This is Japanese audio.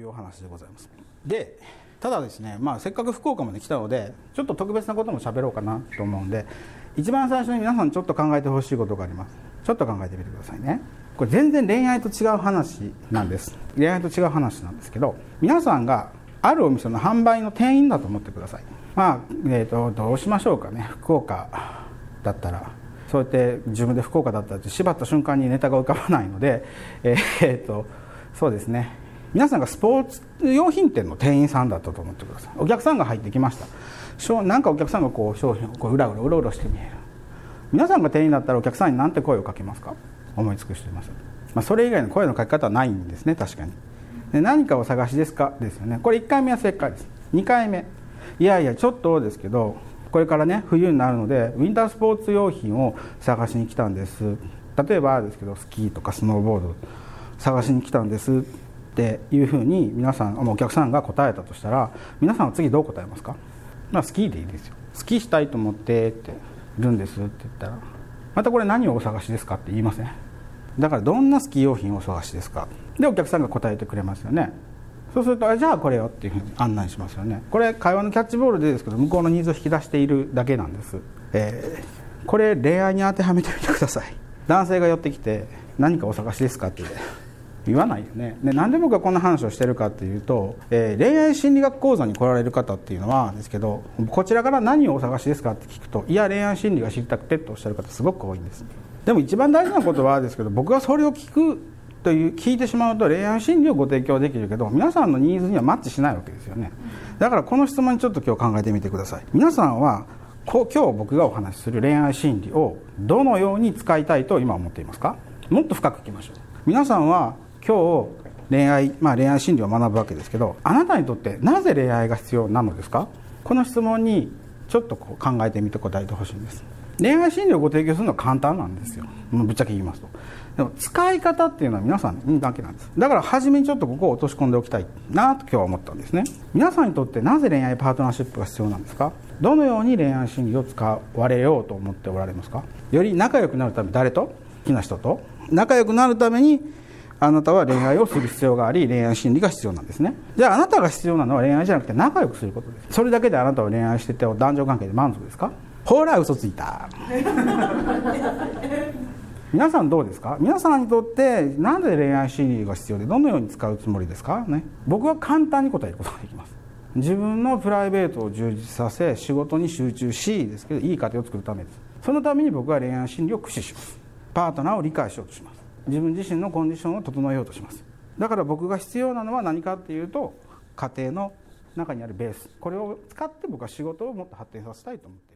いうお話でございます。でただですね、せっかく福岡まで来たのでちょっと特別なことも喋ろうかなと思うんで、一番最初に皆さんちょっと考えてほしいことがあります。ちょっと考えてみてくださいね。これ全然恋愛と違う話なんです。恋愛と違う話なんですけど、皆さんがあるお店の販売の店員だと思ってください。どうしましょうかね。福岡だったら、そうやって自分で福岡だったらって縛った瞬間にネタが浮かばないので、そうですね、皆さんがスポーツ用品店の店員さんだったと思ってください。お客さんが入ってきました。なんかお客さんが商品をうろうろして見える。皆さんが店員だったらお客さんに何て声をかけますか？思いつく人います？それ以外の声のかけ方はないんですね。確かに。で何かお探しですかですよね。これ1回目は正解です。2回目、いやいやちょっとですけど、これからね冬になるのでウィンタースポーツ用品を探しに来たんです。例えばですけどスキーとかスノーボード探しに来たんですっていうふうに皆さん、お客さんが答えたとしたら、皆さんは次どう答えますか？スキーでいいですよ。スキーしたいと思ってっているんですって言ったら、またこれ何をお探しですかって言いません？だからどんなスキー用品をお探しですかでお客さんが答えてくれますよね。そうするとじゃあこれよっていうふうに案内しますよね。これ会話のキャッチボールでですけど、向こうのニーズを引き出しているだけなんです。これ恋愛に当てはめてみてください。男性が寄ってきて何かお探しですかって言わないよね。でなんで僕がこんな話をしてるかっていうと、恋愛心理学講座に来られる方っていうのはですけど、こちらから何をお探しですかって聞くと、いや恋愛心理が知りたくてっておっしゃる方すごく多いんです。でも一番大事なことはですけど、僕がそれを聞いてしまうと恋愛心理をご提供できるけど、皆さんのニーズにはマッチしないわけですよね。だからこの質問にちょっと今日考えてみてください。皆さんは今日僕がお話しする恋愛心理をどのように使いたいと今思っていますか？もっと深くいきましょう。皆さんは今日恋愛心理を学ぶわけですけど、あなたにとってなぜ恋愛が必要なのですか？この質問にちょっと考えてみて答えてほしいんです。恋愛心理をご提供するのは簡単なんですよ。ぶっちゃけ言いますと。でも使い方っていうのは皆さんだけなんです。だから初めにちょっとここを落とし込んでおきたいなと今日は思ったんですね。皆さんにとってなぜ恋愛パートナーシップが必要なんですか？どのように恋愛心理を使われようと思っておられますか？より仲良くなるために誰と？好きな人と仲良くなるためにあなたは恋愛をする必要があり、恋愛心理が必要なんですね。じゃああなたが必要なのは恋愛じゃなくて仲良くすることです。それだけであなたは恋愛してて男女関係で満足ですか？ほら嘘ついた皆さんどうですか？皆さんにとってなぜ恋愛心理が必要でどのように使うつもりですかね。僕は簡単に答えることができます。自分のプライベートを充実させ、仕事に集中しですけど、いい家庭を作るためです。そのために僕は恋愛心理を駆使します。パートナーを理解しようとします。自分自身のコンディションを整えようとします。だから僕が必要なのは何かっていうと、家庭の中にあるベース、これを使って僕は仕事をもっと発展させたいと思っています。